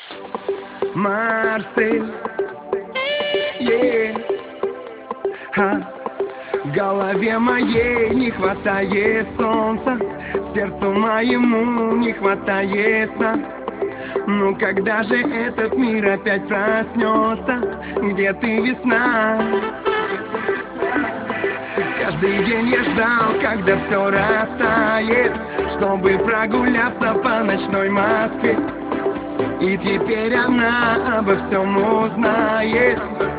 Марсель, yeah. В голове моей не хватает солнца, сердцу моему не хватает сна. Ну когда же этот мир опять проснется? Где ты, весна? Каждый день я ждал, когда все растает, чтобы прогуляться по ночной Москве. И теперь она обо всем узнает.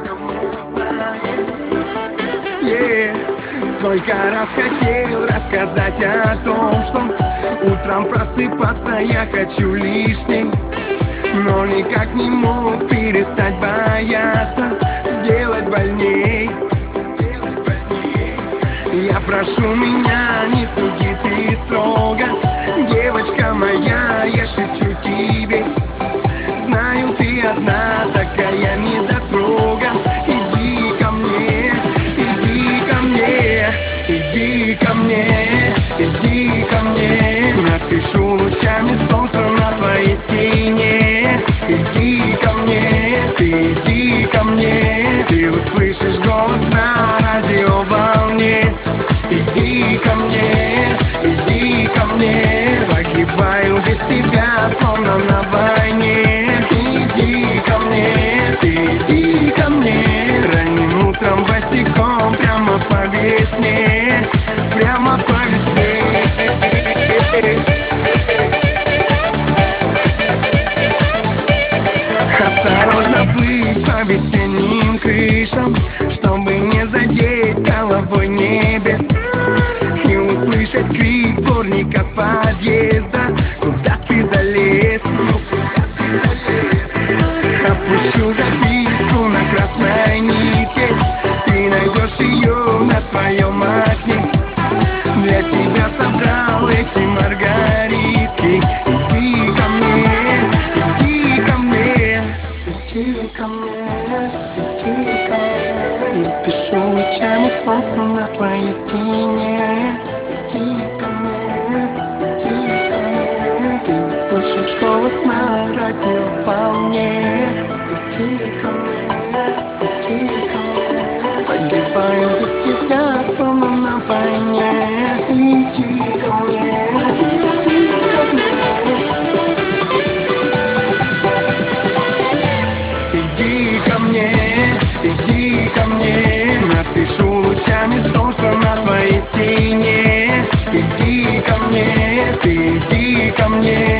Сколько раз хотел рассказать о том, что утром просыпаться я хочу лишней, но никак не мог перестать бояться сделать больней. Я прошу, меня не суди ты строго, девочка моя, я шепчу тебе. Знаю, ты одна такая недотрога. Иди ко мне, иди ко мне, иди ко мне, иди ко мне. Напишу лучами солнца на твоей стене. Иди ко мне, ты иди ко мне, ты услышишь голос на радиоволне. Иди ко мне, иди ко мне, погибаю без тебя, словно на войне. Иди ко мне, ты иди ко мне, ранним утром босиком прямо по весне, прямо по весне. Осторожно плыть по весенним крышам, чтобы не задеть головой небес и услышать крик дворника с подъезда. Куда ты залез? Опущу записку на красной нитке, ты найдешь ее на своем окне. Для тебя собрал эти маргаритки. Иди ко мне, иди ко мне, иди ко мне, иди ко мне. Напишу лучами солнца на твоей стене. Иди ко мне, иди ко мне, ты услышишь голос на радиоволне. Иди ко мне, иди ко мне, погибаю без тебя, словно на войне. Иди ко мне, иди ко мне. Иди ко мне, иди ко мне, напишу лучами солнца на твоей стене. Иди ко мне, ты иди ко мне.